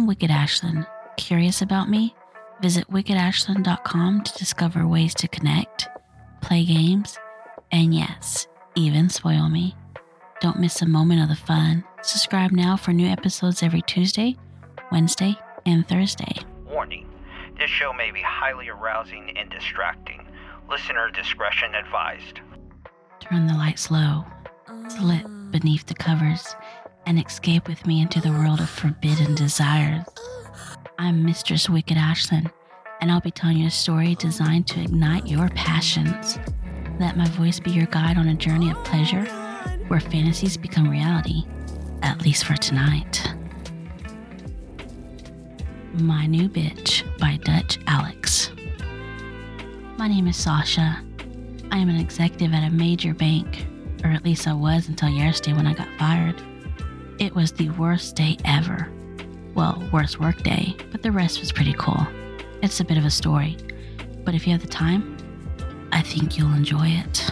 I'm Wicked Ashlyn. Curious about me? Visit wickedashlyn.com to discover ways to connect, play games, and yes, even spoil me. Don't miss a moment of the fun. Subscribe now for new episodes every Tuesday, Wednesday, and Thursday. Warning: this show may be highly arousing and distracting. Listener discretion advised. Turn the lights low, slip beneath the covers, and escape with me into the world of forbidden desires. I'm Mistress Wicked Ashlyn, and I'll be telling you a story designed to ignite your passions. Let my voice be your guide on a journey of pleasure where fantasies become reality, at least for tonight. My New Bitch by Dutch Alex. My name is Sasha. I am an executive at a major bank, or at least I was until yesterday when I got fired. It was the worst day ever. Well, worst work day, but the rest was pretty cool. It's a bit of a story, but if you have the time, I think you'll enjoy it.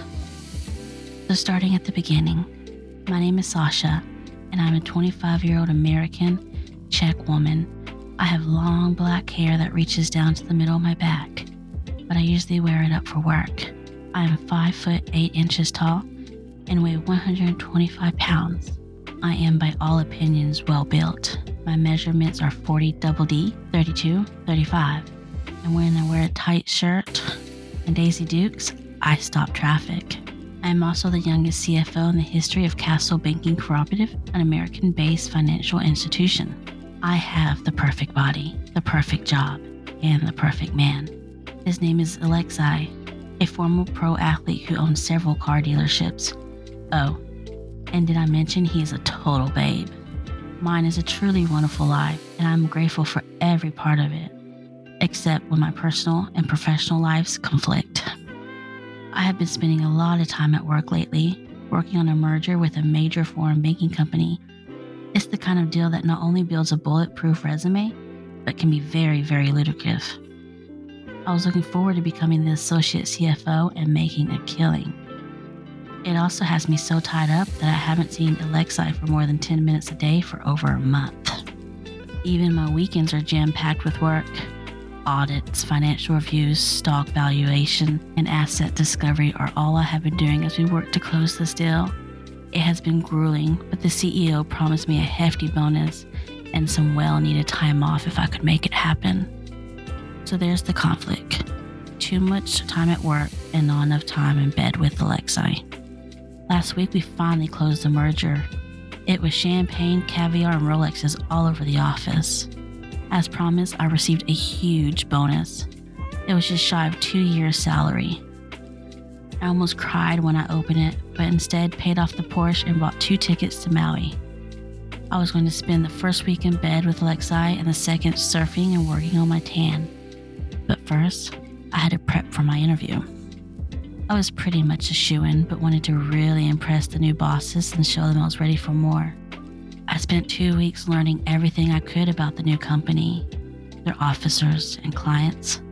So starting at the beginning, my name is Sasha, and I'm a 25-year-old American Czech woman. I have long black hair that reaches down to the middle of my back, but I usually wear it up for work. I am 5 foot 8 inches tall and weigh 125 pounds. I am by all opinions well built. My measurements are 40 double D, 32, 35. And when I wear a tight shirt and Daisy Dukes, I stop traffic. I am also the youngest CFO in the history of Castle Banking Cooperative, an American-based financial institution. I have the perfect body, the perfect job, and the perfect man. His name is Alexei, a former pro athlete who owns several car dealerships. Oh, and did I mention he is a total babe? Mine is a truly wonderful life, and I'm grateful for every part of it, except when my personal and professional lives conflict. I have been spending a lot of time at work lately, working on a merger with a major foreign banking company. It's the kind of deal that not only builds a bulletproof resume, but can be very, very lucrative. I was looking forward to becoming the associate CFO and making a killing. It also has me so tied up that I haven't seen Alexei for more than 10 minutes a day for over a month. Even my weekends are jam-packed with work. Audits, financial reviews, stock valuation, and asset discovery are all I have been doing as we work to close this deal. It has been grueling, but the CEO promised me a hefty bonus and some well-needed time off if I could make it happen. So there's the conflict. Too much time at work and not enough time in bed with Alexei. Last week, we finally closed the merger. It was champagne, caviar, and Rolexes all over the office. As promised, I received a huge bonus. It was just shy of 2 years' salary. I almost cried when I opened it, but instead paid off the Porsche and bought 2 tickets to Maui. I was going to spend the first week in bed with Alexei and the second surfing and working on my tan. But first, I had to prep for my interview. I was pretty much a shoo-in, but wanted to really impress the new bosses and show them I was ready for more. I spent 2 weeks learning everything I could about the new company, their officers and clients.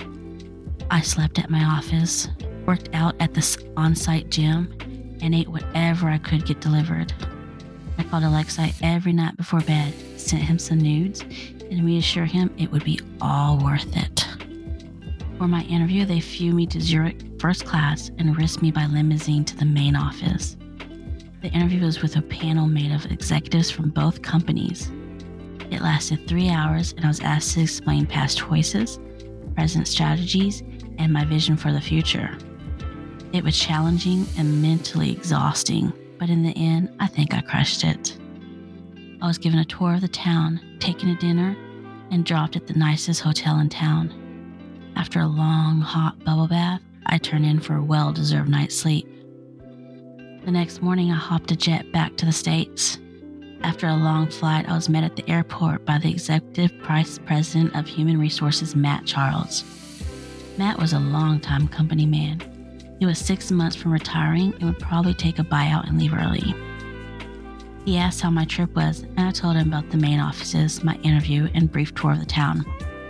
I slept at my office, worked out at this on-site gym, and ate whatever I could get delivered. I called Alexei every night before bed, sent him some nudes, and reassured him it would be all worth it. For my interview, they flew me to Zurich first class and risked me by limousine to the main office. The interview was with a panel made of executives from both companies. It lasted 3 hours, and I was asked to explain past choices, present strategies, and my vision for the future. It was challenging and mentally exhausting, but in the end, I think I crushed it. I was given a tour of the town, taken to dinner, and dropped at the nicest hotel in town. After a long, hot bubble bath, I turned in for a well-deserved night's sleep. The next morning, I hopped a jet back to the States. After a long flight, I was met at the airport by the Executive Vice President of Human Resources, Matt Charles. Matt was a longtime company man. He was 6 months from retiring and would probably take a buyout and leave early. He asked how my trip was, and I told him about the main offices, my interview, and brief tour of the town.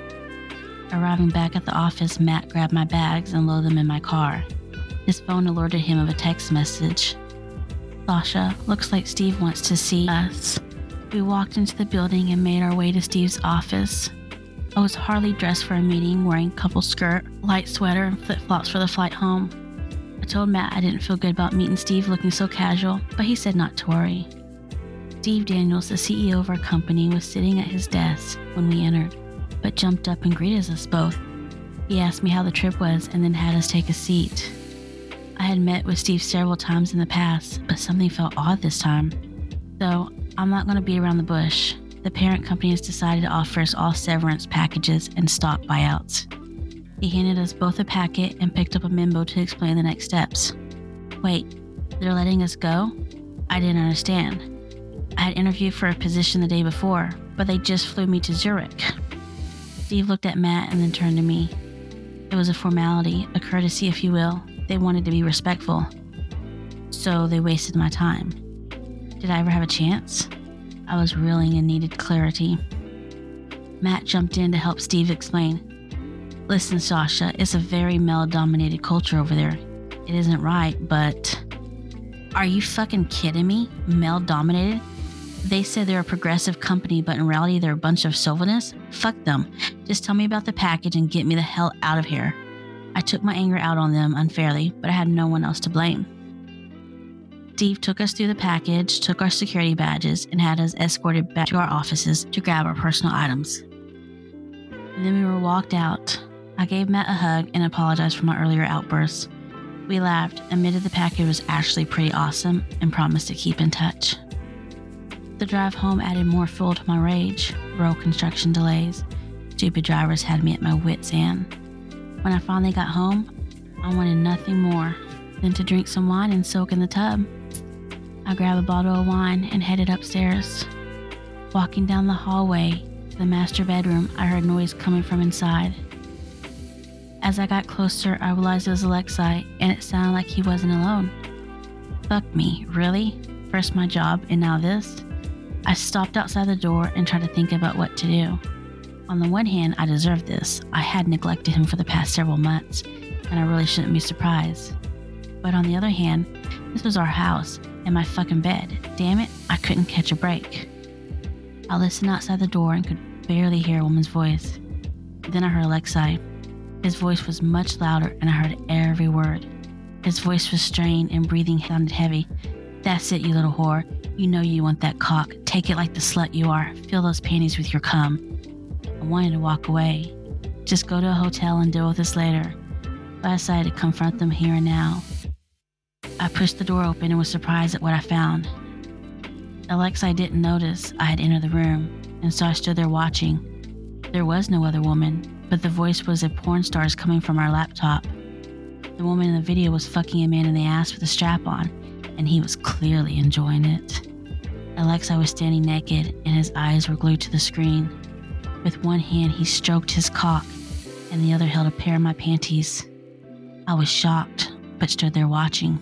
Arriving back at the office, Matt grabbed my bags and loaded them in my car. His phone alerted him of a text message. "Sasha, looks like Steve wants to see us." We walked into the building and made our way to Steve's office. I was hardly dressed for a meeting, wearing couple skirt, light sweater, and flip-flops for the flight home. I told Matt I didn't feel good about meeting Steve looking so casual, but he said not to worry. Steve Daniels, the CEO of our company, was sitting at his desk when we entered, but jumped up and greeted us both. He asked me how the trip was and then had us take a seat. I had met with Steve several times in the past, but something felt odd this time. So, I'm not going to be around the bush. The parent company has decided to offer us all severance packages and stock buyouts. He handed us both a packet and picked up a memo to explain the next steps. Wait, they're letting us go? I didn't understand. I had interviewed for a position the day before, but they just flew me to Zurich. Steve looked at Matt and then turned to me. It was a formality, a courtesy if you will. They wanted to be respectful. So they wasted my time. Did I ever have a chance? I was reeling and needed clarity. Matt jumped in to help Steve explain. Listen, Sasha, it's a very male-dominated culture over there. It isn't right, but... Are you fucking kidding me? Male-dominated? They say they're a progressive company, but in reality they're a bunch of chauvinists? Fuck them. Just tell me about the package and get me the hell out of here. I took my anger out on them unfairly, but I had no one else to blame. Steve took us through the package, took our security badges, and had us escorted back to our offices to grab our personal items. And then we were walked out. I gave Matt a hug and apologized for my earlier outbursts. We laughed, admitted the package was actually pretty awesome, and promised to keep in touch. The drive home added more fuel to my rage. Road construction delays. Stupid drivers had me at my wits' end. When I finally got home, I wanted nothing more than to drink some wine and soak in the tub. I grabbed a bottle of wine and headed upstairs. Walking down the hallway to the master bedroom, I heard noise coming from inside. As I got closer, I realized it was Alexei, and it sounded like he wasn't alone. Fuck me, really? First my job, and now this? I stopped outside the door and tried to think about what to do. On the one hand, I deserved this. I had neglected him for the past several months, and I really shouldn't be surprised. But on the other hand, this was our house and my fucking bed. Damn it, I couldn't catch a break. I listened outside the door and could barely hear a woman's voice. Then I heard Alexei. His voice was much louder and I heard every word. His voice was strained and breathing sounded heavy. That's it, you little whore. You know you want that cock. Take it like the slut you are. Fill those panties with your cum. I wanted to walk away. Just go to a hotel and deal with this later. But I decided to confront them here and now. I pushed the door open and was surprised at what I found. Alexei didn't notice I had entered the room, and so I stood there watching. There was no other woman, but the voice was a porn star's coming from our laptop. The woman in the video was fucking a man in the ass with a strap on, and he was clearly enjoying it. Alexei was standing naked, and his eyes were glued to the screen. With one hand, he stroked his cock, and the other held a pair of my panties. I was shocked, but stood there watching.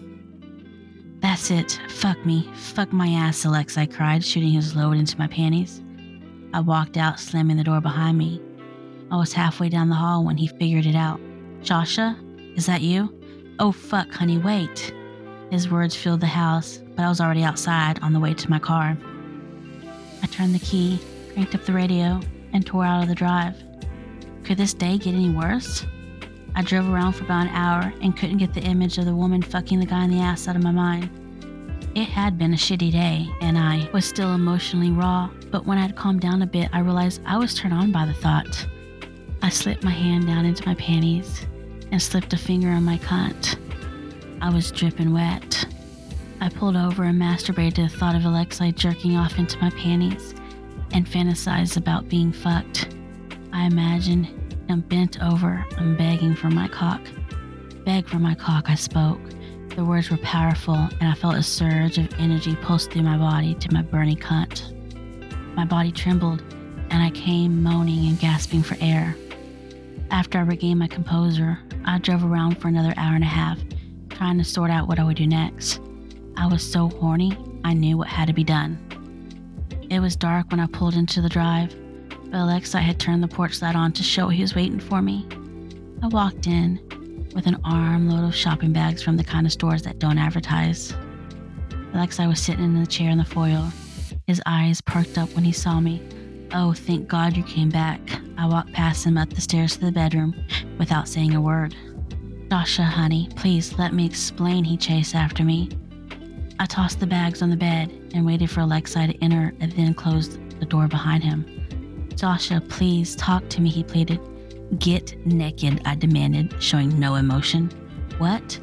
That's it. Fuck me. Fuck my ass, Alexei cried, shooting his load into my panties. I walked out, slamming the door behind me. I was halfway down the hall when he figured it out. Sasha? Is that you? Oh fuck, honey, wait. His words filled the house, but I was already outside on the way to my car. I turned the key, cranked up the radio, and tore out of the drive. Could this day get any worse? I drove around for about an hour and couldn't get the image of the woman fucking the guy in the ass out of my mind. It had been a shitty day, and I was still emotionally raw, but when I had calmed down a bit, I realized I was turned on by the thought. I slipped my hand down into my panties and slipped a finger on my cunt. I was dripping wet. I pulled over and masturbated to the thought of Alexei jerking off into my panties and fantasized about being fucked. I imagined him bent over and begging for my cock. Beg for my cock, I spoke. The words were powerful, and I felt a surge of energy pulse through my body to my burning cunt. My body trembled, and I came moaning and gasping for air. After I regained my composure, I drove around for another hour and a half, trying to sort out what I would do next. I was so horny, I knew what had to be done. It was dark when I pulled into the drive, but Alexei had turned the porch light on to show he was waiting for me. I walked in with an armload of shopping bags from the kind of stores that don't advertise. Alexei was sitting in the chair in the foyer. His eyes perked up when he saw me. "Oh, thank God you came back." I walked past him up the stairs to the bedroom without saying a word. "Sasha, honey, please let me explain," he chased after me. I tossed the bags on the bed and waited for Alexei to enter and then closed the door behind him. "Sasha, please talk to me," he pleaded. "Get naked," I demanded, showing no emotion. "What?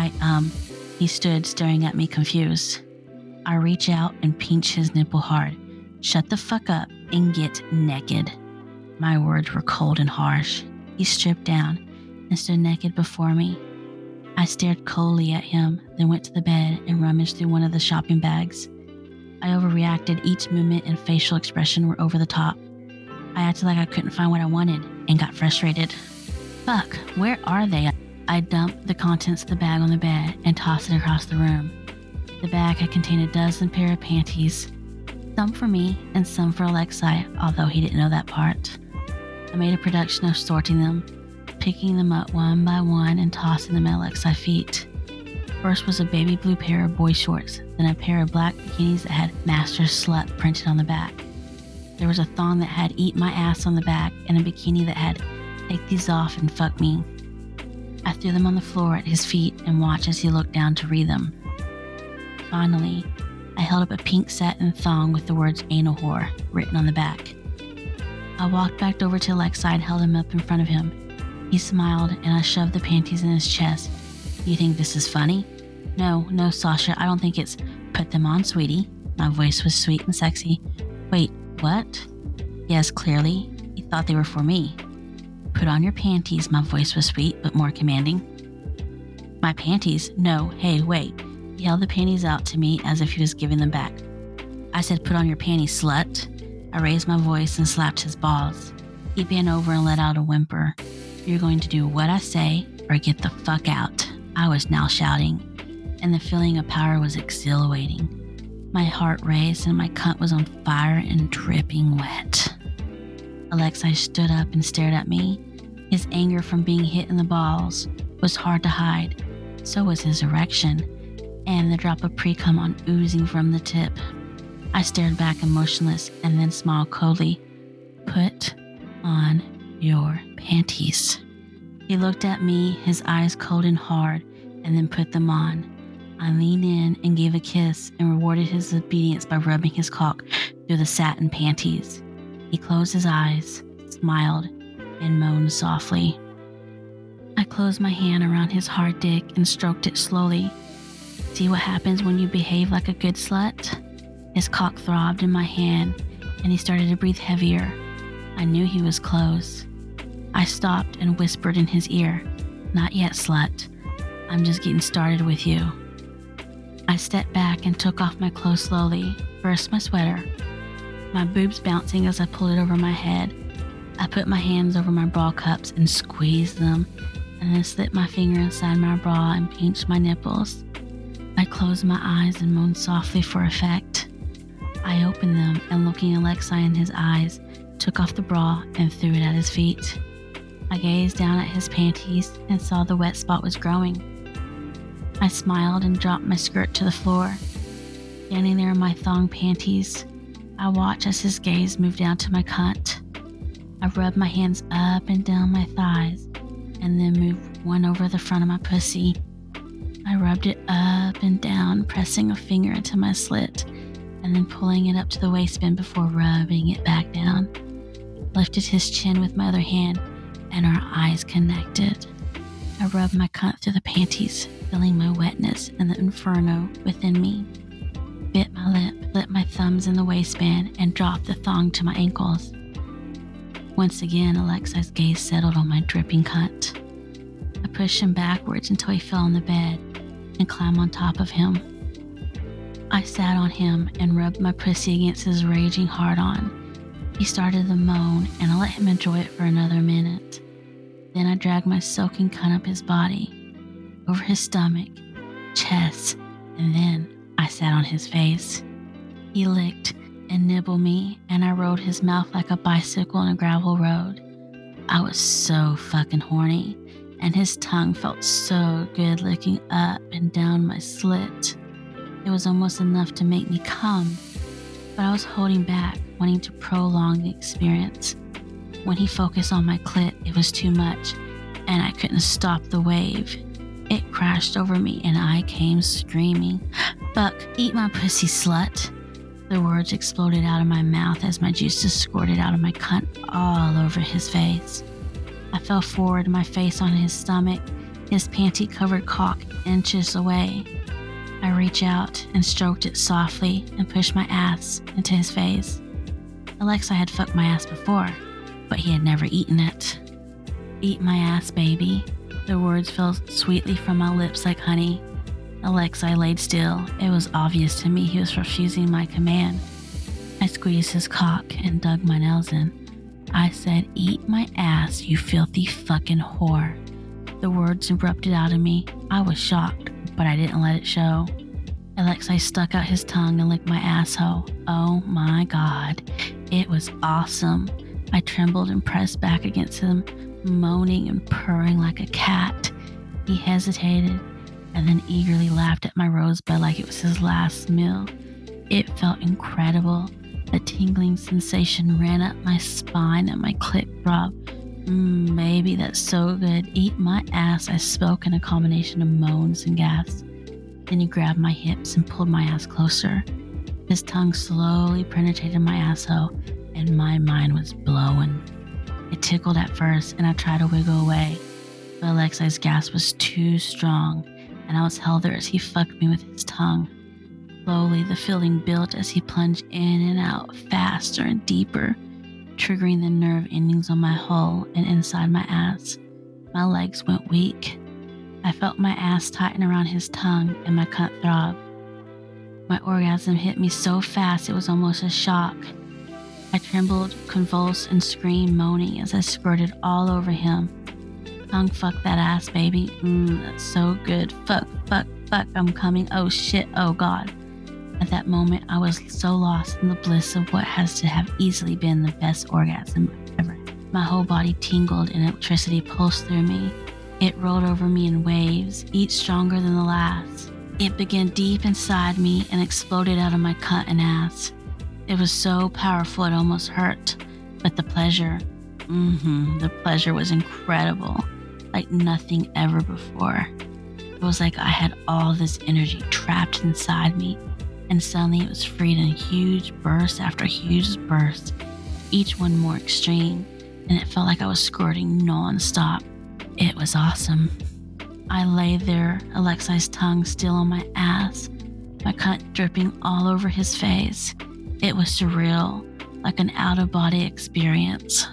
He stood staring at me confused. I reach out and pinch his nipple hard. "Shut the fuck up and get naked." My words were cold and harsh. He stripped down and stood naked before me. I stared coldly at him, then went to the bed and rummaged through one of the shopping bags. I overreacted. Each movement and facial expression were over the top. I acted like I couldn't find what I wanted and got frustrated. "Fuck, where are they?" I dumped the contents of the bag on the bed and tossed it across the room. The bag had contained a dozen pair of panties, some for me and some for Alexei, although he didn't know that part. I made a production of sorting them, picking them up one by one and tossing them at Alexei's feet. First was a baby blue pair of boy shorts, then a pair of black bikinis that had "Master Slut" printed on the back. There was a thong that had "Eat My Ass" on the back and a bikini that had "Take these off and fuck me." I threw them on the floor at his feet and watched as he looked down to read them. Finally, I held up a pink satin thong with the words "Anal Whore" written on the back. I walked back over to Alexei and held him up in front of him. He smiled and I shoved the panties in his chest. "You think this is funny?" No, Sasha, I don't think it's..." "Put them on, sweetie." My voice was sweet and sexy. "Wait, what?" Yes, clearly, he thought they were for me. "Put on your panties." My voice was sweet but more commanding. "My panties? No, hey, wait." He held the panties out to me as if he was giving them back. I said, "Put on your panties, slut." I raised my voice and slapped his balls. He bent over and let out a whimper. "You're going to do what I say or get the fuck out." I was now shouting, and the feeling of power was exhilarating. My heart raced and my cunt was on fire and dripping wet. Alexei stood up and stared at me. His anger from being hit in the balls was hard to hide. So was his erection, and the drop of pre-cum on oozing from the tip. I stared back emotionless and then smiled coldly. "Put on your panties." He looked at me, his eyes cold and hard, and then put them on. I leaned in and gave a kiss and rewarded his obedience by rubbing his cock through the satin panties. He closed his eyes, smiled, and moaned softly. I closed my hand around his hard dick and stroked it slowly. "See what happens when you behave like a good slut?" His cock throbbed in my hand, and he started to breathe heavier. I knew he was close. I stopped and whispered in his ear, "Not yet, slut. I'm just getting started with you." I stepped back and took off my clothes slowly, first my sweater, my boobs bouncing as I pulled it over my head. I put my hands over my bra cups and squeezed them, and then slipped my finger inside my bra and pinched my nipples. I closed my eyes and moaned softly for effect. I opened them and, looking Alexei in his eyes, took off the bra and threw it at his feet. I gazed down at his panties and saw the wet spot was growing. I smiled and dropped my skirt to the floor. Standing there in my thong panties, I watched as his gaze moved down to my cunt. I rubbed my hands up and down my thighs and then moved one over the front of my pussy. I rubbed it up and down, pressing a finger into my slit and then pulling it up to the waistband before rubbing it back down. Lifted his chin with my other hand and our eyes connected. I rubbed my cunt through the panties, feeling my wetness and the inferno within me. Bit my lip, lit my thumbs in the waistband, and dropped the thong to my ankles. Once again, Alexei's gaze settled on my dripping cunt. I pushed him backwards until he fell on the bed and climbed on top of him. I sat on him and rubbed my pussy against his raging hard-on. He started to moan, and I let him enjoy it for another minute. Then I dragged my soaking cunt up his body, over his stomach, chest, and then I sat on his face. He licked and nibbled me, and I rode his mouth like a bicycle on a gravel road. I was so fucking horny, and his tongue felt so good licking up and down my slit. It was almost enough to make me come. but I was holding back, wanting to prolong the experience. When he focused on my clit, it was too much, and I couldn't stop the wave. It crashed over me, and I came screaming, "Fuck, eat my pussy, slut." The words exploded out of my mouth as my juices squirted out of my cunt all over his face. I fell forward, my face on his stomach, his panty-covered cock inches away. I reached out and stroked it softly and pushed my ass into his face. Alexei had fucked my ass before, but he had never eaten it. "Eat my ass, baby." The words fell sweetly from my lips like honey. Alexei laid still. It was obvious to me he was refusing my command. I squeezed his cock and dug my nails in. I said, "Eat my ass, you filthy fucking whore." The words erupted out of me. I was shocked, but I didn't let it show. Alexei stuck out his tongue and licked my asshole. Oh my God, it was awesome. I trembled and pressed back against him, moaning and purring like a cat. He hesitated and then eagerly laughed at my rosebud like it was his last meal. It felt incredible. A tingling sensation ran up my spine and my clit throbbed. Baby, that's so good. Eat my ass, I spoke in a combination of moans and gasps. Then he grabbed my hips and pulled my ass closer. His tongue slowly penetrated my asshole, and my mind was blowing. It tickled at first, and I tried to wiggle away, but Alexei's gasp was too strong, and I was held there as he fucked me with his tongue. Slowly, the feeling built as he plunged in and out faster and deeper, triggering the nerve endings on my hole and inside my ass. My legs went weak. I felt my ass tighten around his tongue and my cunt throb. My orgasm hit me so fast it was almost a shock. I trembled, convulsed, and screamed, moaning as I squirted all over him. Tongue fuck that ass, baby. That's so good. Fuck, fuck, fuck, I'm coming. Oh shit, oh God. At that moment, I was so lost in the bliss of what has to have easily been the best orgasm ever. My whole body tingled and electricity pulsed through me. It rolled over me in waves, each stronger than the last. It began deep inside me and exploded out of my cunt and ass. It was so powerful it almost hurt, but the pleasure was incredible, like nothing ever before. It was like I had all this energy trapped inside me, and suddenly it was freed in huge burst after huge burst, each one more extreme, and it felt like I was squirting non-stop. It was awesome. I lay there, Alexei's tongue still on my ass, my cunt dripping all over his face. It was surreal, like an out-of-body experience.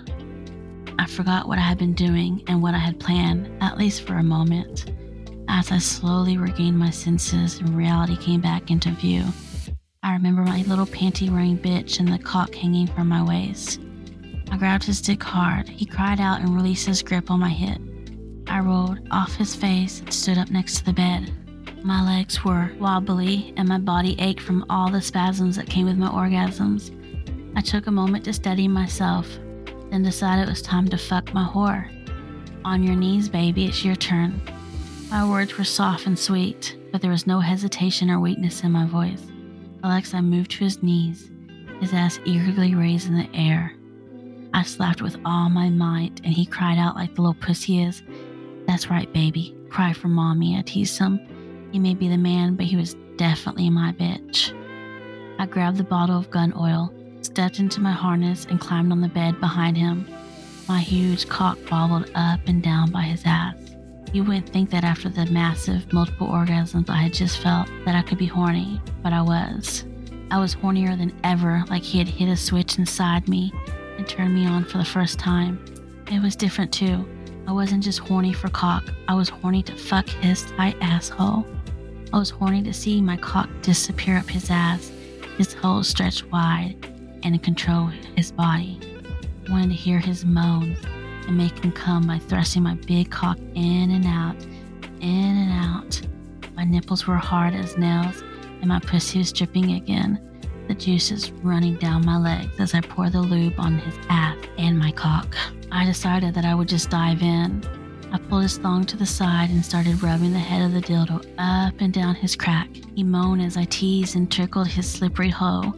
I forgot what I had been doing and what I had planned, at least for a moment. As I slowly regained my senses and reality came back into view, I remember my little panty-wearing bitch and the cock hanging from my waist. I grabbed his dick hard. He cried out and released his grip on my hip. I rolled off his face and stood up next to the bed. My legs were wobbly and my body ached from all the spasms that came with my orgasms. I took a moment to steady myself, then decided it was time to fuck my whore. "On your knees, baby, it's your turn." My words were soft and sweet, but there was no hesitation or weakness in my voice. Alexei moved to his knees, his ass eagerly raised in the air. I slapped with all my might, and he cried out like the little pussy he is. "That's right, baby. Cry for mommy," I teased him. He may be the man, but he was definitely my bitch. I grabbed the bottle of gun oil, stepped into my harness, and climbed on the bed behind him. My huge cock bobbled up and down by his ass. You wouldn't think that after the massive multiple orgasms I had just felt that I could be horny, but I was. I was hornier than ever, like he had hit a switch inside me and turned me on for the first time. It was different too. I wasn't just horny for cock, I was horny to fuck his tight asshole. I was horny to see my cock disappear up his ass, his hole stretched wide, and control his body. I wanted to hear his moans and make him come by thrusting my big cock in and out, in and out. My nipples were hard as nails, and my pussy was dripping again, the juices running down my legs as I poured the lube on his ass and my cock. I decided that I would just dive in. I pulled his thong to the side and started rubbing the head of the dildo up and down his crack. He moaned as I teased and trickled his slippery hole.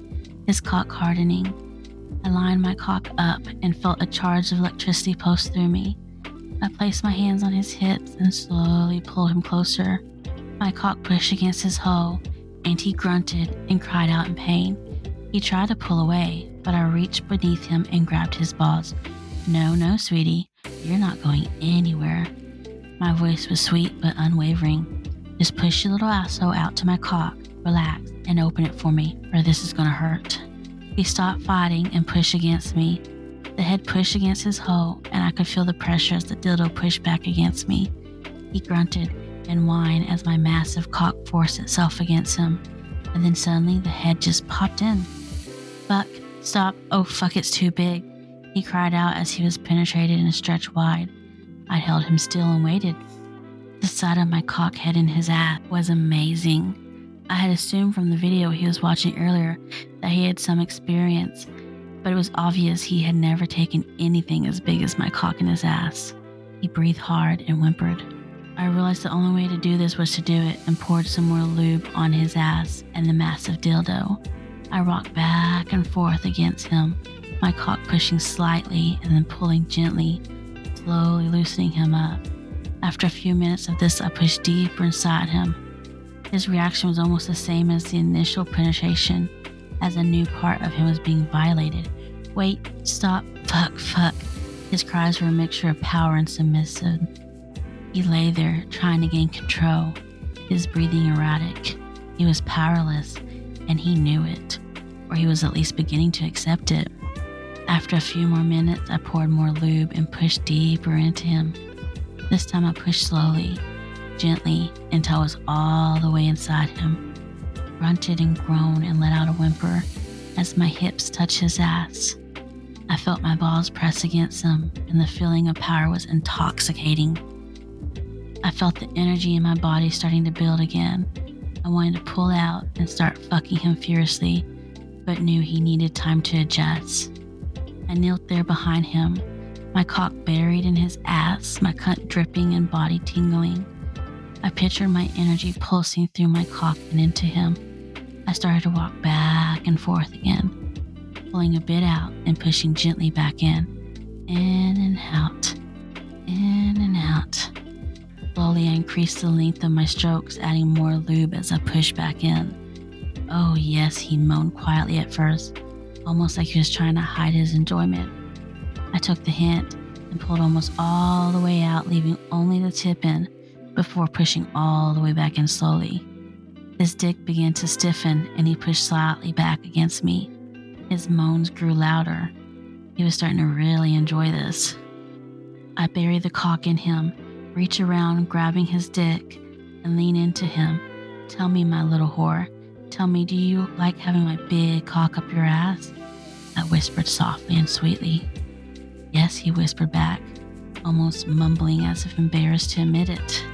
his cock hardening. I lined my cock up and felt a charge of electricity pulse through me. I placed my hands on his hips and slowly pulled him closer. My cock pushed against his hole, and he grunted and cried out in pain. He tried to pull away, but I reached beneath him and grabbed his balls. No, sweetie, you're not going anywhere. My voice was sweet but unwavering. Just push your little asshole out to my cock, relax, and open it for me, or this is gonna hurt. He stopped fighting and pushed against me. The head pushed against his hole, and I could feel the pressure as the dildo pushed back against me. He grunted and whined as my massive cock forced itself against him, and then suddenly the head just popped in. Fuck, stop, oh fuck, it's too big. He cried out as he was penetrated and stretched wide. I held him still and waited. The sight of my cock head in his ass was amazing. I had assumed from the video he was watching earlier that he had some experience, but it was obvious he had never taken anything as big as my cock in his ass. He breathed hard and whimpered. I realized the only way to do this was to do it and poured some more lube on his ass and the massive dildo. I rocked back and forth against him, my cock pushing slightly and then pulling gently, slowly loosening him up. After a few minutes of this, I pushed deeper inside him. His reaction was almost the same as the initial penetration, as a new part of him was being violated. Wait, stop, fuck. His cries were a mixture of power and submissive. He lay there, trying to gain control, his breathing erratic. He was powerless, and he knew it, or he was at least beginning to accept it. After a few more minutes, I poured more lube and pushed deeper into him. This time I pushed slowly, gently, until I was all the way inside him. Grunted and groaned and let out a whimper as my hips touched his ass. I felt my balls press against him, and the feeling of power was intoxicating. I felt the energy in my body starting to build again. I wanted to pull out and start fucking him furiously, but knew he needed time to adjust. I knelt there behind him, my cock buried in his ass, my cunt dripping and body tingling. I pictured my energy pulsing through my cock and into him. I started to walk back and forth again, pulling a bit out and pushing gently back in and out, in and out. Slowly, I increased the length of my strokes, adding more lube as I pushed back in. Oh yes, he moaned quietly at first, almost like he was trying to hide his enjoyment. I took the hint and pulled almost all the way out, leaving only the tip in before pushing all the way back in slowly. His dick began to stiffen and he pushed slightly back against me. His moans grew louder. He was starting to really enjoy this. I buried the cock in him, reach around grabbing his dick and lean into him. Tell me, my little whore. Tell me, do you like having my big cock up your ass? I whispered softly and sweetly. Yes, he whispered back, almost mumbling as if embarrassed to admit it.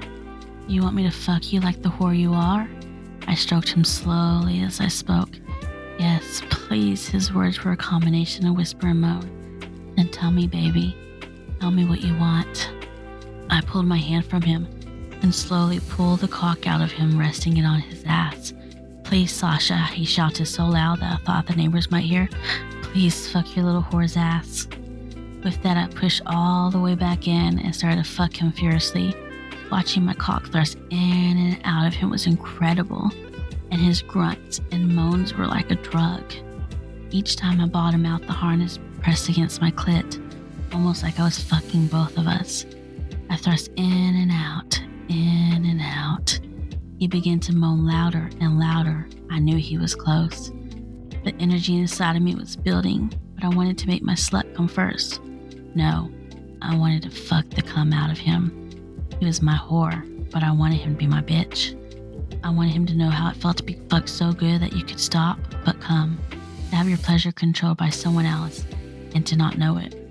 You want me to fuck you like the whore you are? I stroked him slowly as I spoke. Yes, please. His words were a combination of whisper and moan. Then tell me, baby. Tell me what you want. I pulled my hand from him and slowly pulled the cock out of him, resting it on his ass. Please, Sasha, he shouted so loud that I thought the neighbors might hear. Please fuck your little whore's ass. With that, I pushed all the way back in and started to fuck him furiously. Watching my cock thrust in and out of him was incredible, and his grunts and moans were like a drug. Each time I bottomed out, the harness pressed against my clit, almost like I was fucking both of us. I thrust in and out, in and out. He began to moan louder and louder. I knew he was close. The energy inside of me was building, but I wanted to make my slut come first. No, I wanted to fuck the cum out of him. He was my whore, but I wanted him to be my bitch. I wanted him to know how it felt to be fucked so good that you could stop but come, to have your pleasure controlled by someone else, and to not know it.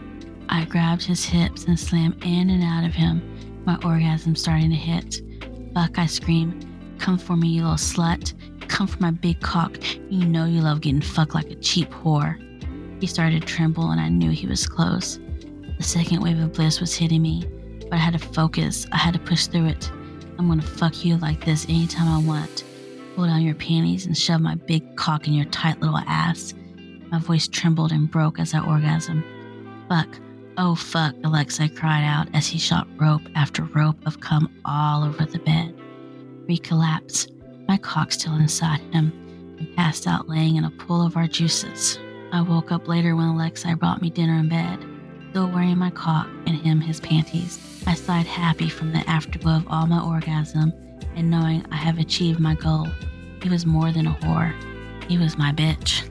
I grabbed his hips and slammed in and out of him, my orgasm starting to hit. Fuck, I screamed. Come for me, you little slut. Come for my big cock. You know you love getting fucked like a cheap whore. He started to tremble and I knew he was close. The second wave of bliss was hitting me, but I had to focus. I had to push through it. I'm gonna fuck you like this anytime I want. pull down your panties and shove my big cock in your tight little ass. My voice trembled and broke as I orgasmed. Fuck. Oh, fuck, Alexei cried out as he shot rope after rope of cum all over the bed. We collapsed, my cock still inside him, and passed out laying in a pool of our juices. I woke up later when Alexei brought me dinner in bed, still wearing my cock and him his panties. I sighed happy from the afterglow of all my orgasm and knowing I have achieved my goal. He was more than a whore. He was my bitch.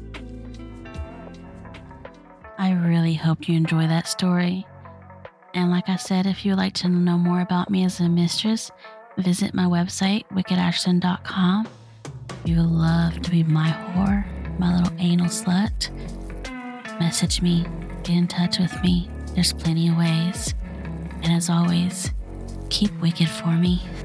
I really hope you enjoy that story. And like I said, if you would like to know more about me as a mistress, visit my website, wickedashton.com. If you would love to be my whore, my little anal slut, message me, get in touch with me. There's plenty of ways. And as always, keep wicked for me.